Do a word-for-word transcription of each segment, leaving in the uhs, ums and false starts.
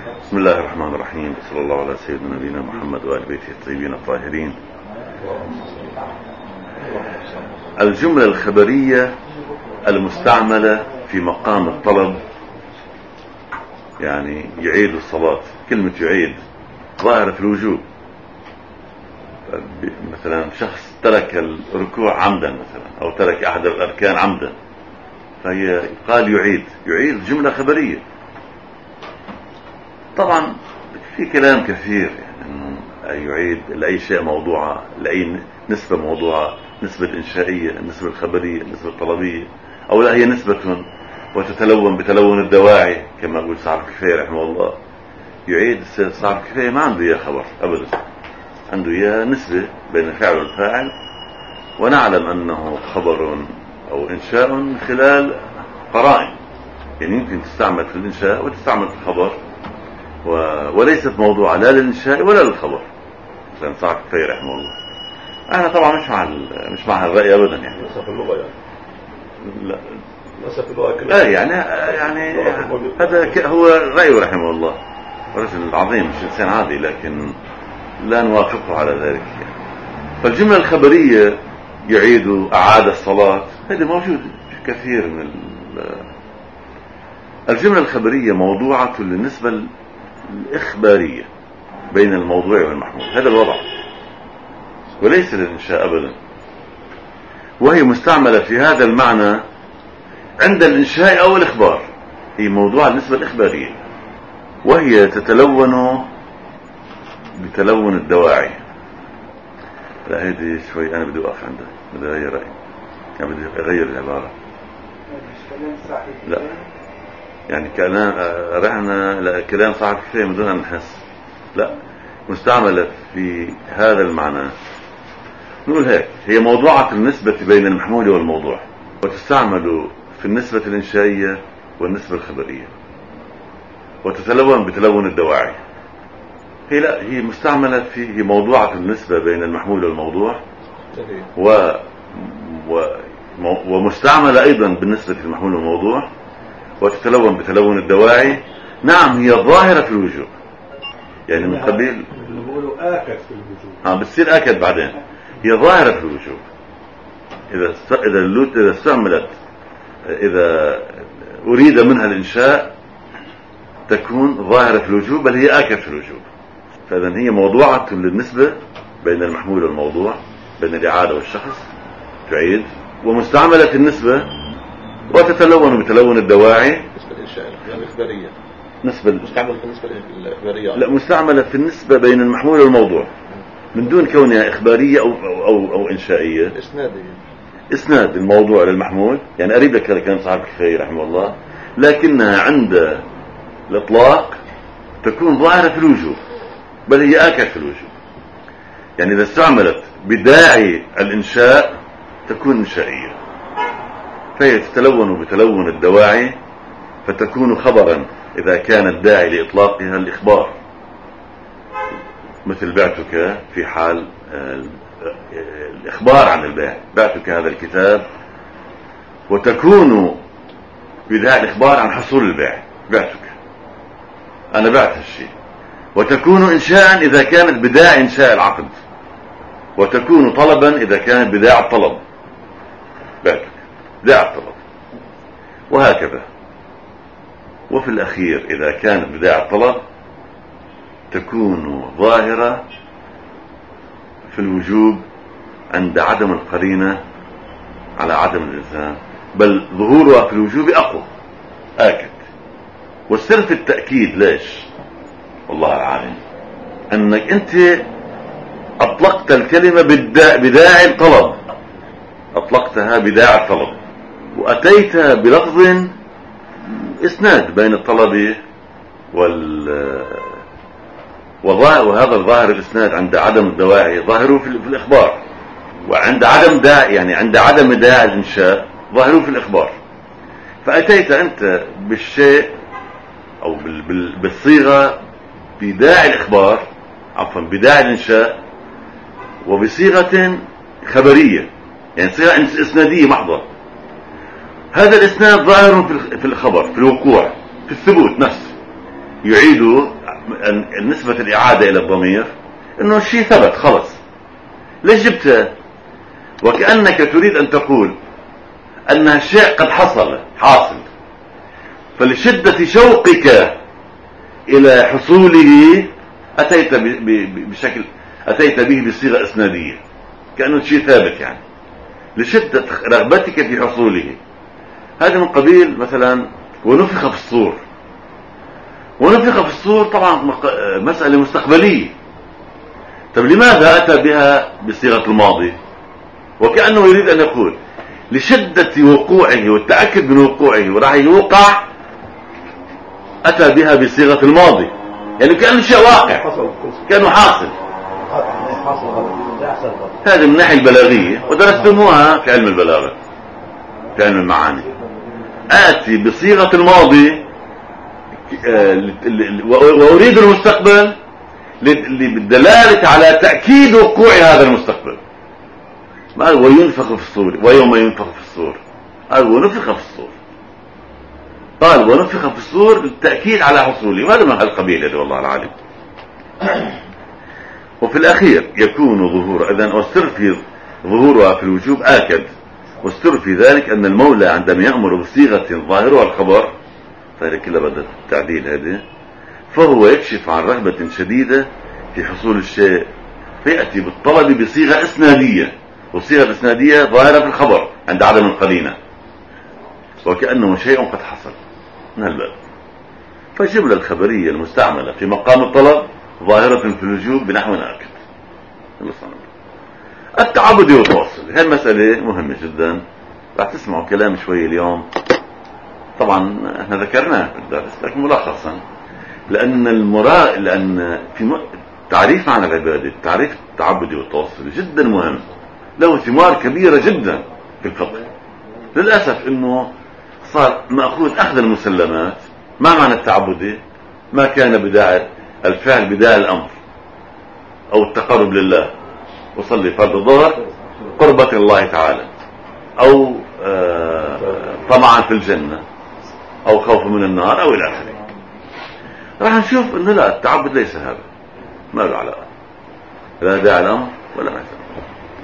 بسم الله الرحمن الرحيم، صلى الله على سيدنا نبينا محمد وآل بيته الطيبين الطاهرين. الجملة الخبرية المستعملة في مقام الطلب، يعني يعيد الصلاة. كلمة يعيد ظاهرة في الوجوب. مثلا شخص ترك الركوع عمدا مثلا، أو ترك أحد الأركان عمدا، فهي قال يعيد. يعيد جملة خبرية. طبعا في كلام كثير، يعني انه يعيد لأي شيء موضوعة، لأي نسبة موضوعة، نسبة إنشائية، النسبة الخبرية، النسبة الطلبية، أو لا هي نسبة وتتلون بتلون الدواعي كما يقول صاحب الكفاية رحمه الله. يعيد صاحب الكفاية ما عنده إياه خبر أبدا، عنده إياه نسبة بين الفعل والفاعل، ونعلم أنه خبر أو إنشاء من خلال قرائن، يعني يمكن تستعمل في الإنشاء وتستعمل في الخبر، و... وليست موضوعة لا للإنشاء ولا للخبر. مثلا صاحب الكفاية رحمه الله. أنا طبعا مش مع ال... مش مع الرأي أبدا، يعني نصف اللغة يعني لا نصف اللغة لا يعني يعني هذا ك... هو رأيه رحمه الله، رجل عظيم مش إنسان عادي، لكن لا نوافقه على ذلك يعني. فالجملة الخبرية يعيد أعاد الصلاة، هذا موجود في كثير من ال... الجملة الخبرية موضوعة للنسبة الإخبارية بين الموضوع والمحمول، هذا الوضع، وليس للإنشاء أبدا. وهي مستعملة في هذا المعنى عند الإنشاء أو الإخبار. هي موضوع النسبة الإخبارية، وهي تتلون بتلون الدواعي. لا هذه شوي أنا بدي أقف عندها، بدي أغير رأيي، يعني بدي أغير العبارة. لا يعني كلام رحنا كلام صاحب كفاية من دون أن نحس، لا، مستعملة في هذا المعنى. نقول هيك: هي موضوعة النسبة بين المحمول والموضوع، وتستعمل في النسبة الإنشائية والنسبة الخبرية، وتتلون بتلون الدواعي. هي لا هي مستعملة في هي موضوعة النسبة بين المحمول والموضوع، و, و... ومستعملة أيضا بالنسبة للمحمول والموضوع، وتتلون بتلون الدواعي. نعم هي ظاهرة في الوجوب، يعني من قبيل نقولوا آكد في الوجوب، ها بتصير آكد بعدين. هي ظاهرة في الوجوب إذا است... إذا اللوت إذا استعملت، إذا أريد منها الإنشاء تكون ظاهرة في الوجوب، بل هي آكد في الوجوب. فإذا هي موضوعة للنسبة بين المحمول والموضوع، بين الإعادة والشخص، تعيد، ومستعملة في النسبة، وتتلون بتلون الدواعي. نسبة الإنشاء الإخبارية، نسبة مستعملة في النسبة الإخبارية، لا مستعملة في النسبة بين المحمول والموضوع من دون كونها إخبارية أو أو أو إنشائية. إسنادية، إسناد الموضوع للمحمول، يعني قريب لك هذا كلام صاحب الكفاية رحمه الله، لكنها عند الإطلاق تكون ظاهرة في الوجوب، بل هي آكد في الوجوب. يعني إذا استعملت بداعي الإنشاء تكون إنشائية، فهي تتلون بتلون الدواعي، فتكون خبرا إذا كان الداعي لإطلاقها الإخبار، مثل بعتك في حال الإخبار عن البيع، بعتك هذا الكتاب، وتكون بداعي الإخبار عن حصول البيع، بعتك أنا بعت هالشيء. وتكون إنشاء إذا كانت بداعي إنشاء العقد، وتكون طلبا إذا كانت بداعي الطلب، بعتك بداعي الطلب، وهكذا. وفي الأخير إذا كانت بداعي الطلب تكون ظاهرة في الوجوب عند عدم القرينة على عدم الإلزام، بل ظهورها في الوجوب أقوى آكد. والسر في التأكيد ليش؟ والله العالم أنك أنت أطلقت الكلمة بداعي الطلب، أطلقتها بداعي الطلب، وأتيت بلفظ إسناد بين الطلب وال وهذا الظاهر الإسناد عند عدم الدواعي ظاهره في الإخبار، وعند عدم داعي يعني عند عدم داعي الإنشاء ظاهره في الإخبار. فأتيت أنت بالشيء أو بالصيغة بداعي الإخبار، عفوا بداعي الإنشاء، وبصيغة خبرية، يعني صيغة إسنادية محضة. هذا الإسناد ظاهر في الخبر، في الوقوع، في الثبوت نفسه، يعيد نسبة الإعادة إلى الضمير إنه الشيء ثبت خلص، ليش جبته؟ وكأنك تريد أن تقول أن الشيء قد حصل حاصل، فلشدة شوقك إلى حصوله أتيت بشكل أتيت به بصيغة إسنادية كأنه شيء ثابت، يعني لشدة رغبتك في حصوله. هذا من قبيل مثلا ونفخ في الصور. ونفخ في الصور طبعا مسألة مستقبلية. طب لماذا أتى بها بصيغة الماضي؟ وكأنه يريد أن يقول لشدة وقوعه والتأكد من وقوعه وراح يوقع أتى بها بصيغة الماضي، يعني كأنه شيء واقع، كأنه حاصل. هذه من الناحية البلاغية، ودرستموها في علم البلاغة في علم المعاني. آتي بصيغة الماضي وأريد المستقبل للدلالة على تأكيد وقوع هذا المستقبل. وينفخ في الصور، ويوم ينفخ في الصور، قال ونفخ في الصور، قال ونفخ في الصور للتأكيد على حصوله. وهذا من القبيل هذا والله العالم. وفي الأخير يكون ظهور إذن، والسر في ظهورها في الوجوب آكد، والسر في ذلك أن المولى عندما يأمر بصيغة ظاهرها الخبر، فهذا كله بدأ التعديل هذا، فهو يكشف عن رغبة شديدة في حصول الشيء، فيأتي بالطلب بصيغة إسنادية، والصيغة الإسنادية ظاهرة في الخبر عند عدم القرينة، وكأنه شيء قد حصل من الباب. فالجملة الخبرية المستعملة في مقام الطلب ظاهرة في الوجوب بنحو آكد. التعبد والتواصل، هذه مسألة مهمة جدا. راح تسمعوا كلام شوي اليوم، طبعا احنا ذكرناه في الدرس لكن ملخصا، لأن المراد لأن في تعريف عن العبادة، تعريف التعبد والتواصل جدا مهم، له ثمار كبيرة جدا في الفقه. للأسف انه صار مأخوذ أخذ المسلمات. ما معنى التعبد؟ ما كان بداعي الفعل بداعي الأمر أو التقرب لله، وصلي فرض الظهر قربة الله تعالى، أو طمعا في الجنة، أو خوف من النار، أو إلى آخره. راح نشوف إنه لا، التعبد ليس هذا، ما له علاقة، لا داعي الأمر ولا ما يسمى.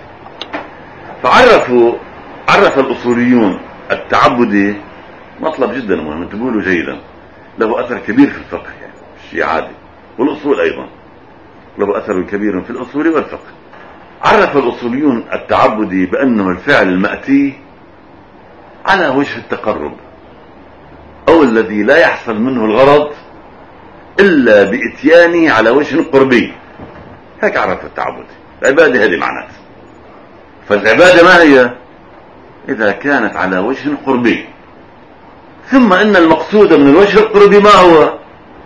فعرفوا عرف الأصوليون التعبدي مطلب جدا مهم، انتبهوا له جيدا، له أثر كبير في الفقه، يعني شيء عادي، والأصول أيضا له أثر كبير في الأصول والفقه. عرف الأصوليون التعبدي بأنه الفعل المأتي على وجه التقرب، أو الذي لا يحصل منه الغرض إلا بإتيانه على وجه قربي. هيك عرف التعبدي العبادة، هذه معناته. فالعبادة ما هي؟ إذا كانت على وجه قربي، ثم إن المقصود من الوجه القربي ما هو؟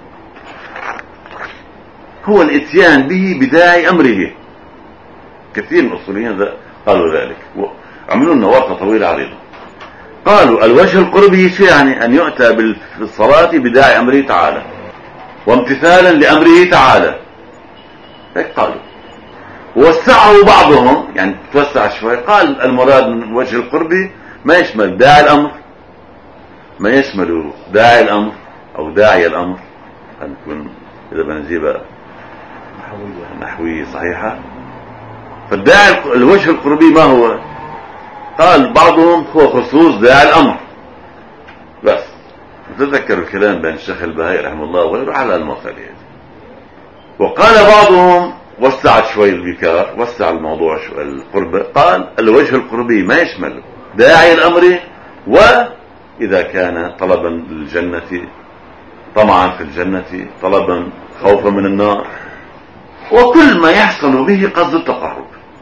هو الاتيان به بداعي أمره. كثير من الأصوليين قالوا ذلك، وعملوا لنا ورقة طويلة عريضة. قالوا الوجه القربي شيء يعني أن يؤتى بالصلاة بداعي أمره تعالى وامتثالا لأمره تعالى، هيك قالوا. ووسعه بعضهم، يعني توسع شوي، قال المراد من وجه القربي ما يشمل داعي الأمر، ما يشمل داعي الأمر أو داعي الأمر، هنكون إذا بنجيبها نحوية صحيحة. فالداعي الوجه القربي ما هو؟ قال بعضهم هو خصوص داعي الأمر بس. تذكروا الكلام بين الشيخ البهائي رحمه الله وغيره على المسألة. وقال بعضهم وسع شوي الذكر، وسع الموضوع شوي القرب، قال الوجه القربي ما يشمل داعي الأمر، وإذا كان طلبا للجنة، طمعا في الجنة، طلبا خوفا من النار، وكل ما يحصل به قصد التقرب،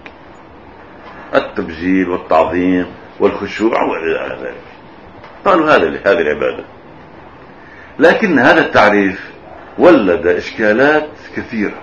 التبجيل والتعظيم والخشوع وإلى ذلك. قالوا هذا هذه العبادة. لكن هذا التعريف ولد إشكالات كثيرة،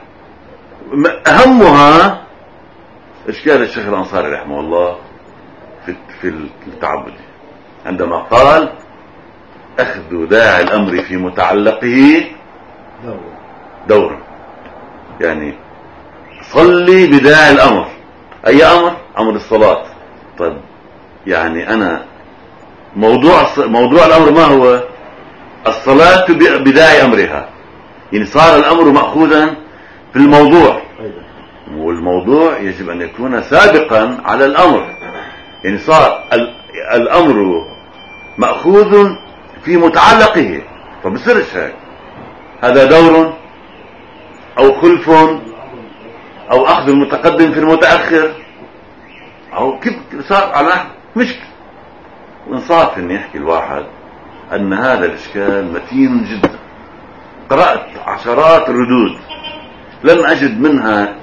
أهمها إشكال الشيخ الأنصاري رحمه الله في في التعبد، عندما قال أخذ داعي الأمر في متعلقه دور، يعني صلي بداعي الأمر. أي أمر؟ أمر الصلاة. طيب يعني أنا موضوع موضوع الأمر ما هو؟ الصلاة بداعي أمرها، يعني صار الأمر مأخوذا في الموضوع، والموضوع يجب أن يكون سابقا على الأمر. يعني صار الأمر مأخوذ في متعلقه، فبصيرش هيك هذا دور أو خلف أو أخذ المتقدم في المتأخر أو كيف صار على مشكلة. وإنصاف أن يحكي الواحد أن هذا الإشكال متين جدا. قرأت عشرات الردود لم أجد منها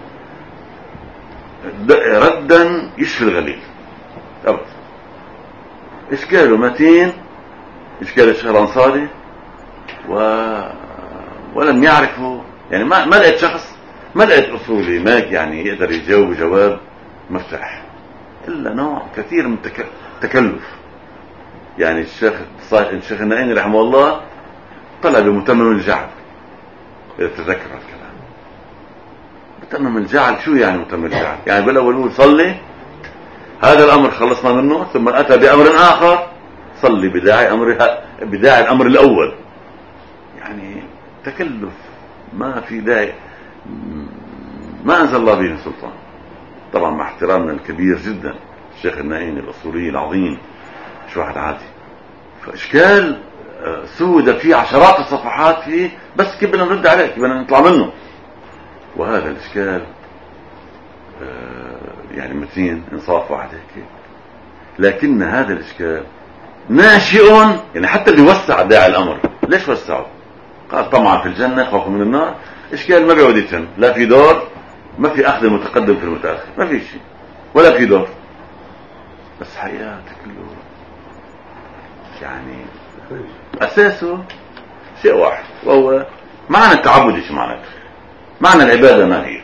ردا يشفي الغليل أبدا. إشكاله متين، إشكال الشيخ الأنصاري، و... ولم يعرفوا. يعني ما ما لقيت شخص، ما لقيت أصولي ما يعني يقدر يجاوب جواب مفتاح إلا نوع كثير من التكلف. يعني الشيخ الشيخ النائني رحمه الله طلع بمتمم الجعل، إذا تذكر الكلام. متمم الجعل شو يعني متمم الجعل؟ يعني بالأول يقول صلي، هذا الأمر خلصنا منه، ثم أتى بأمر آخر صلي بداعي أمرها بداعي الأمر الأول. يعني تكلف ما في داعي، ما أنزل الله به سلطان. طبعا مع احترامنا الكبير جدا الشيخ النائني الأصولي العظيم، مش واحد عادي. فإشكال سود فيه عشرات الصفحات فيه، بس كيف بدنا نرد عليه، كيف بدنا نطلع منه. وهذا الإشكال يعني متين إنصاف واحد هيك. لكن هذا الإشكال ناشئ، يعني حتى اللي وسع داعي الأمر ليش وسعه؟ قال طمعا في الجنة خوفا من النار. إشكال ما بيعود يتم، لا في دور، ما في أخذ المتقدم في المتأخر، ما في شيء ولا في دور. بس حقيقة كله يعني أساسه شيء واحد، وهو معنى التعبد. شو معنى معنى العبادة؟ ما هي؟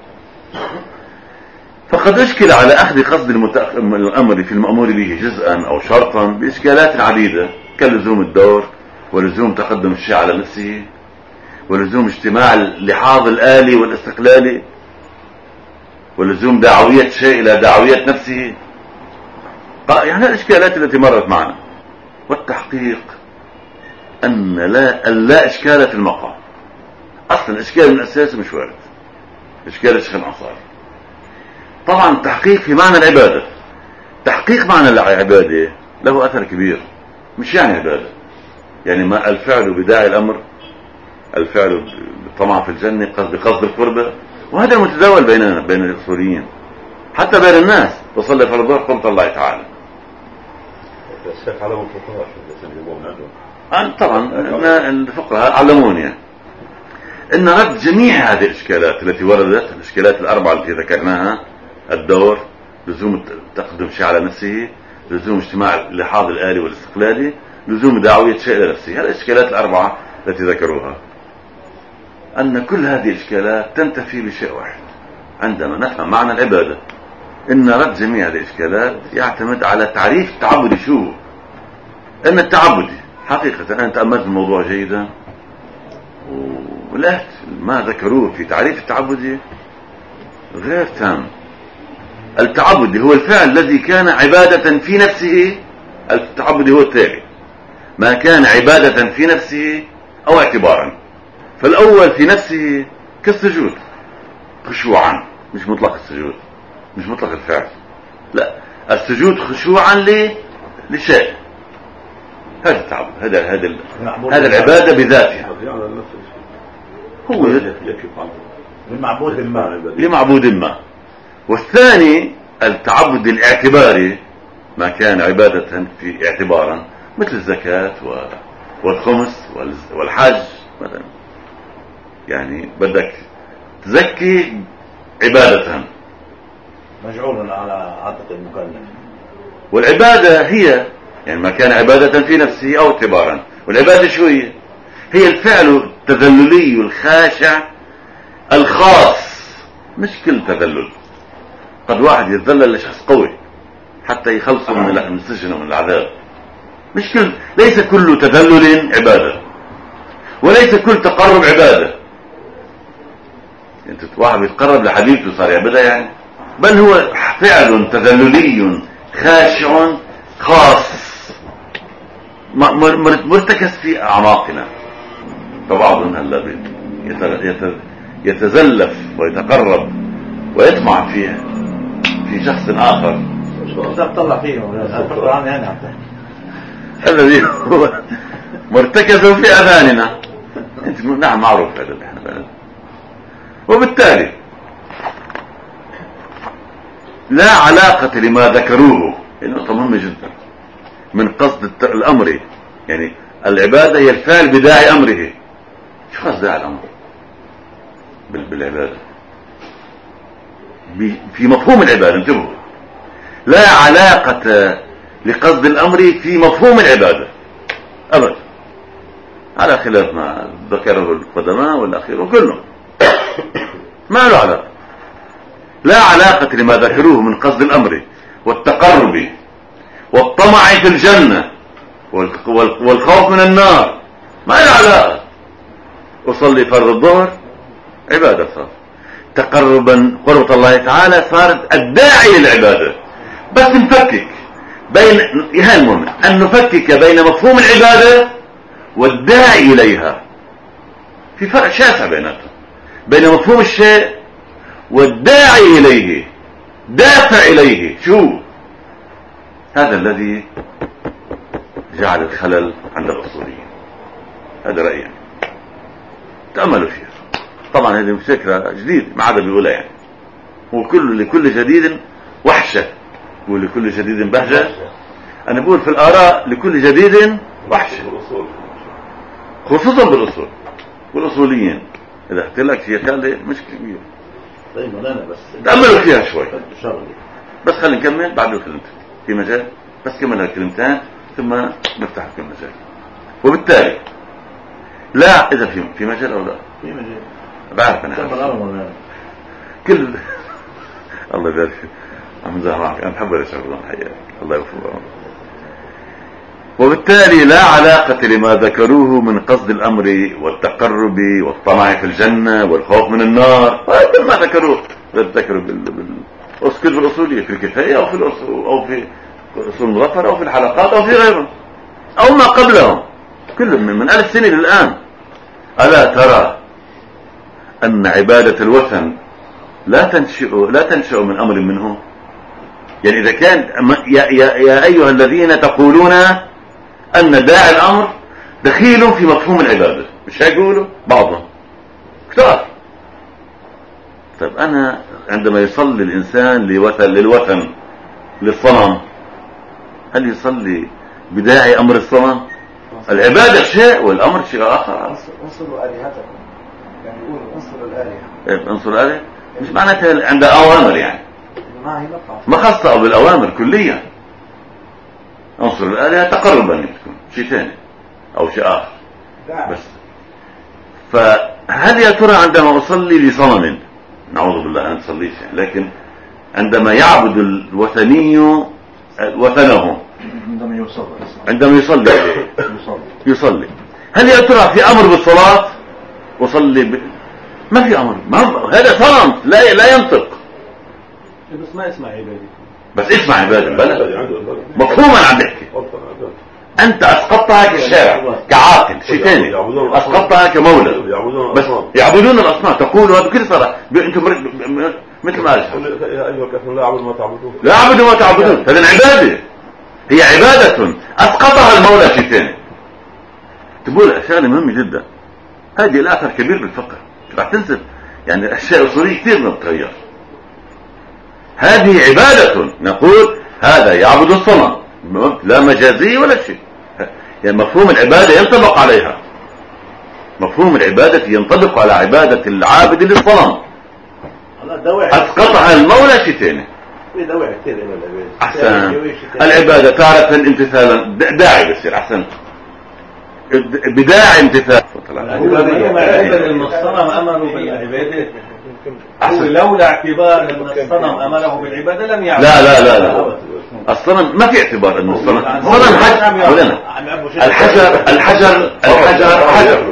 فقد أشكل على أخذ قصد الأمر في المأمور به جزءا أو شرطا بإشكالات عديدة، كلزوم الدور، ولزوم تقدم الشيء على نفسه، ولزوم اجتماع اللحاظ الآلي والاستقلالي، ولزوم دعوية شيء إلى دعوية نفسه. يعني الإشكالات التي مرت معنا. والتحقيق أن لا, أن لا إشكال في المقام أصلا. الإشكال من الأساس مش وارد، إشكال الشيخ الأنصاري. طبعا التحقيق في معنى العبادة، تحقيق معنى العبادة له أثر كبير. مش يعني عبادة، يعني ما الفعل بداعي الأمر، الفعل طمع في الجنة بقصد القربة، وهذا المتداول بيننا بين الأصوليين حتى بين الناس. وصلي فرض قلت الله تعالى. الشيخ علم الفقهاء أنا طبعا الفقهاء علموني يعني ان رد جميع هذه الاشكالات التي وردت، الاشكالات الاربعه التي ذكرناها: الدور، لزوم تقدم شيء على نفسه، لزوم اجتماع اللحاظ الآلي والاستقلالي، لزوم دعوية شيء إلى نفسه. هذه الاشكالات الاربعه التي ذكروها، ان كل هذه الاشكالات تنتفي بشيء واحد عندما نفهم معنى العباده. ان رد جميع هذه الاشكالات يعتمد على تعريف التعبد. شو ان التعبد حقيقه؟ انا تاملت الموضوع جيدا ولا ما ذكروه في تعريف التعبد غير تام. التعبد هو الفعل الذي كان عبادة في نفسه. التعبد هو التالي: ما كان عبادة في نفسه أو اعتبارا. فالأول في نفسه كالسجود خشوعا، مش مطلق السجود، مش مطلق الفعل، لا، السجود خشوعا ل... لشيء. هذا التعبد، هذا هذا هذا العبادة بذاتها، هو لمعبود ما لمعبود ما. والثاني التعبد الاعتباري، ما كان عبادة في اعتبارا، مثل الزكاة والخمس والحج مثلا. يعني بدك تزكي عبادة مجعول على عاتق المكلف. والعبادة هي يعني ما كان عبادة في نفسه أو اعتبارا. والعبادة شو هي؟ هي الفعل التذللي الخاشع الخاص، مش كل تذلل. قد واحد يتذلل لشخص قوي حتى يخلصه من السجن ومن العذاب. مش كل، ليس كل تذلل عبادة، وليس كل تقرب عبادة. انت واحد يتقرب لحبيبته صار عبادة يعني؟ بل هو فعل تذللي خاشع خاص مرتكز في أعماقنا. فبعضهم هلا يتزلف ويتقرب ويطمع فيه في شخص آخر تطلع فيه الذي هو مرتكز في أذاننا. انت نعم معروف هذا اللي احنا بلد. وبالتالي لا علاقة لما ذكروه، نقطة مهمة جدا، من قصد الأمر، يعني العبادة هي الفعل بداعي أمره. شو قصد داعي الأمر بالعبادة في مفهوم العبادة؟ انتبهوا، لا علاقة لقصد الأمر في مفهوم العبادة أبدا، على خلاف ما ذكره القدماء والأخير وكله ما له علاقة. لا علاقة لما ذكروه من قصد الأمر والتقرب والطمع في الجنة والخوف من النار، ما له علاقة. أصلي فرض الظهر عبادة، صار تقربا قربة الله تعالى، صارت الداعي للعبادة. بس نفكك بين، يهمهم أن نفكك بين مفهوم العبادة والداعي إليها. في فرق شاسع بيناتهم، بين مفهوم الشيء والداعي إليه، دافع إليه. شو هذا الذي جعل الخلل عند الأصوليين؟ هذا رأيي، تأملوا فيها. طبعا هذه فكرة جديدة ما عاد بيقولها يعني، وكل لكل جديد وحشة ولكل جديد بهجة. أنا بقول في الآراء لكل جديد وحشة، خصوصا بالأصول والأصوليين. إذا قلت لك شيء كان مشكلة كبيرة. طيب أنا بس تأملوا فيها شوي. بس خلينا نكمل بعد الكلمتين في مجال، بس كمل هالكلمتين ثم نفتح في المجال. وبالتالي لا، إذا في في مجال أو لا في مجال، بعرف أنا كل الله يبارك فيك. عم زهر معك، أنا بحب الشغل الحقيقة، الله يوفقه. وبالتالي لا علاقة لما ذكروه من قصد الأمر والتقرب والطمع في الجنة والخوف من النار، كل ما ذكروه ذكروا بالأصول بالأصولية في الكفاية أو في الأصول أو في أصول المظفر أو في الحلقات أو في غيرهم أو ما قبلهم، كل من من ألف سنة للآن. ألا ترى أن عبادة الوثن لا تنشئ لا تنشئ من أمر منهم؟ يعني إذا كان يا, يا, يا أيها الذين تقولون أن داعي الأمر دخيل في مفهوم العبادة، مش هيقولوا بعضهم كتار. طيب أنا عندما يصلي الإنسان لوثن للوثن للصنم، هل يصلي بداعي أمر الصنم؟ العبادة شيء والأمر شيء آخر. انصروا آلهتكم، يعني يقولوا انصروا الآلهة. انصر الآلهة مش معناتها عند أوامر، يعني ما خاصة بالأوامر كليا. انصر الآلهة تقربا يكون شيء ثاني أو شيء آخر. بس فهل يا ترى عندما أصلي لصنم، نعوذ بالله أن نصليش، لكن عندما يعبد الوثني وثنه، عندما يصلي عندما يصلي يصلي هل يا ترى في أمر بالصلاة؟ وصلي ب... ما في أمر، ما هذا صنم لا لا ينطق، بس ما اسمع عبادة، بس اسمع عبادة بلا مفهوما عم بحكي. أنت أسقطتها كالشارع كعاقل شيء ثاني، أسقطتها كمولى، بس يعبدون الأصنام. تقول هذا بكل صراحة أنتم مثل ما قال لا أعبد ما تعبدون، لا أعبد ما تعبدون، هذا عبادة، هي عبادة أسقطها المولى شيء ثاني. تقول شغلة مهمة جدا، هذه الأثر كبير بالفقه، راح تنسب يعني أشياء أصولية كثير ما بتغير. هذه عبادة، نقول هذا يعبد الصنم، لا مجازي ولا شيء، يعني مفهوم العبادة ينطبق عليها، مفهوم العبادة ينطبق على عبادة العابد للصنم، أسقطها المولى شيء ثاني. أحسن، العبادة تارة امتثالا داعي بصير، أحسن بداعي امتثال. الصنم أمروا بالعبادة، لولا اعتبار أن الصنم أمره بالعبادة لم يعبد. لا لا لا لا، الصنم ما في اعتبار أن الصنم صنم حجر ولنا الحجر الحجر الحجر حجر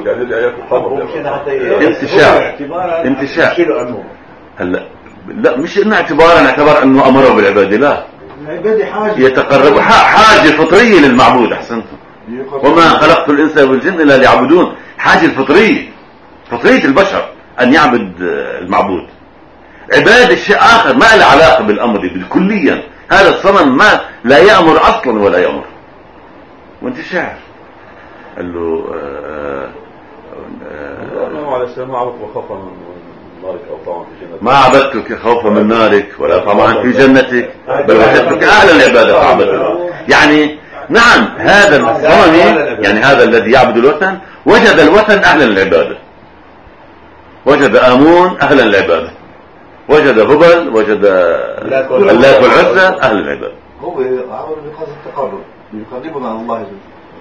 انتشاء انتشاء. هلا لا، مش إنه اعتبارا اعتبار أنه أمره بالعبادة، لا، يتقرب حاجة فطرية للمعبود. أحسنتم، وما خلقت الإنس والجن إلا ليعبدون، حاجة الفطرية. فطرية البشر أن يعبد المعبود. عبادة شيء آخر ما له علاقة بالأمر بالكليا. هذا الصنم ما لا يأمر أصلا ولا يأمر. وانت شاعر قال له آآ آآ على السلام ما عبدت وخوفا من نارك أو طمعا في جنتك ما عبدتك خوفا من نارك ولا طمعا في جنتك بل وجدتك أهلا العبادة فعبدتك. يعني نعم هذا الصنم يعني هذا الذي يعبد الوثن وجد الوثن أهلا العبادة، وجد آمون أهلا العبادة، وجد هبل، وجد اللات والعزى أهل العبادة. هو عمل بقصد التقرب يقربنا على الله.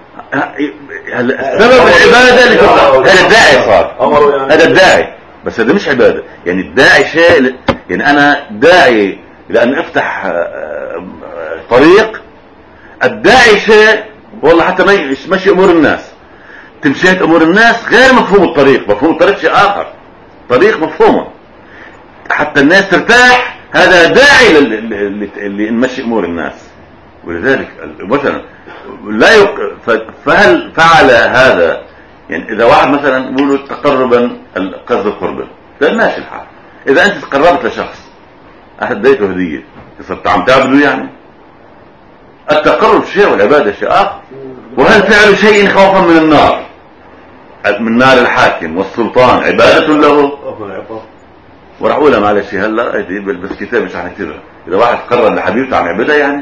سبب العبادة اللي هذا الداعي صار، هذا الداعي، بس هذا مش عبادة. يعني الداعي شيء، يعني أنا داعي لأن أفتح طريق، الداعي شيء والله حتى مشي أمور الناس، تمشيت أمور الناس غير مفهوم الطريق. مفهوم الطريق شيء آخر، طريق مفهومه حتى الناس ترتاح، هذا داعي اللي نمشي أمور الناس. ولذلك مثلا لا يق... فهل فعل هذا؟ يعني إذا واحد مثلا يقولوا تقربا قصد القربة، ده ماشي الحال. إذا أنت تقربت لشخص أحد ديته هدية صرت عم تعبده، يعني التقرب شيء والعبادة شيء آخر. وهل فعل شيء خوفا من النار، من نار الحاكم والسلطان عبادة له؟ وراح أقولها معلش هلا بس كتاب مش عن كتير. إذا واحد قرر لحبيبته عن عبادة يعني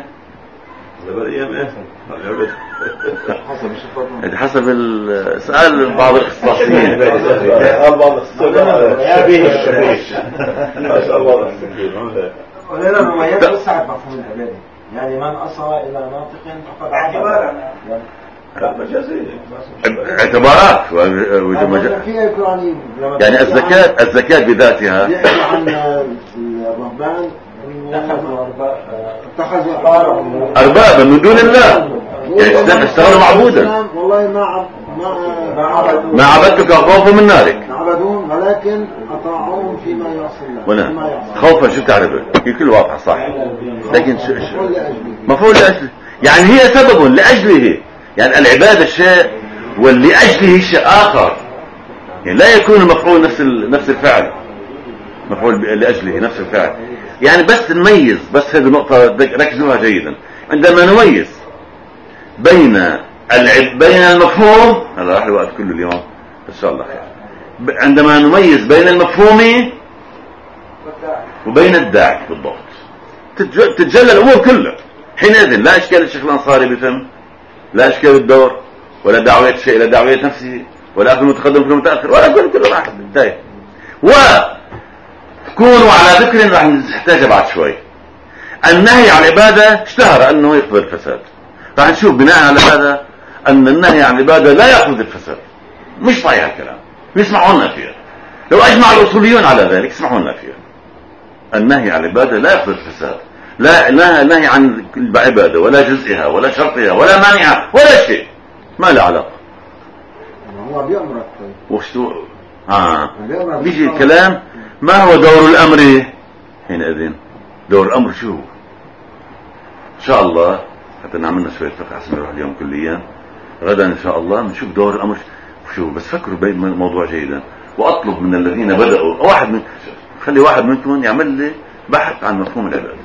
حسب الشفاء، حسب السؤال بعض الاختصاصيين بعض شبيه الشبيه ما شاء الله. ولنا مميز وسعت مفهوم العبادة، يعني من أصل إلى ناطق فقد عبد. اعتبارات يعني الزكاة الزكاة بذاتها. يحكي عن الرهبان اتخذوا أربابا من دون الله، يعني اشتغلوا معبودا. والله ما ما ما عبدتك خوفا من نارك، ما عبدوهم ولكن أطاعوهم فيما يعصي الله. خوفا شو تعرف هي كل واقع صح، لكن شو مفعول لأجله، يعني هي سبب لأجله. يعني العبادة شيء ولأجله شيء آخر، يعني لا يكون المفعول نفس نفس الفعل، مفعول لأجله نفس الفعل. يعني بس نميز، بس هذه النقطة ركزوها جيدا. عندما نميز بين العب بين المفهوم، هذا راح الوقت كله اليوم إن شاء الله خير. عندما نميز بين المفهوم وبين الداعي بالضبط تتجلى الأمور كلها. حينئذ لا إشكال الشيخ الأنصاري بيتم، لا إشكال الدور، ولا دعوية الشيء إلى دعوية نفسه، ولا أكل متقدم في المتأخر، ولا كل كل واحد انتهى. وكونوا على ذكر راح نحتاج بعد شوي. النهي عن العبادة اشتهر أنه يقبل الفساد، راح نشوف بناء على هذا أن النهي عن العبادة لا يقصد الفساد. مش صحيح الكلام، يسمعونا فيها. لو أجمع الأصوليون على ذلك يسمعونا فيها. النهي عن العبادة لا يقصد الفساد، لا لا نهي عن العبادة ولا جزئها ولا شرطها ولا مانعها ولا شيء، ما له علاقة. هو بيأمرك وشو ها بيجي الكلام ما هو دور الأمر حينئذ؟ دور الأمر شو هو؟ إن شاء الله حتى نعملنا شوية فقه عشان نروح اليوم كليا. غدا إن شاء الله نشوف دور الأمر شو. بس فكروا بالموضوع جيدا، وأطلب من الذين بدأوا واحد من خلي واحد منكم يعمل لي بحث عن مفهوم العبادة.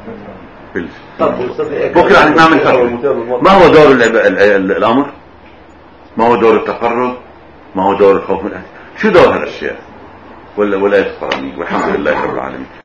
بكرة رح نعمل فكرة ما هو دور الأمر، ما هو دور التقرب، ما هو دور الخوف من الأهل، شو دور هالأشياء ولا ولا القرآنية. والحمد لله رب العالمين.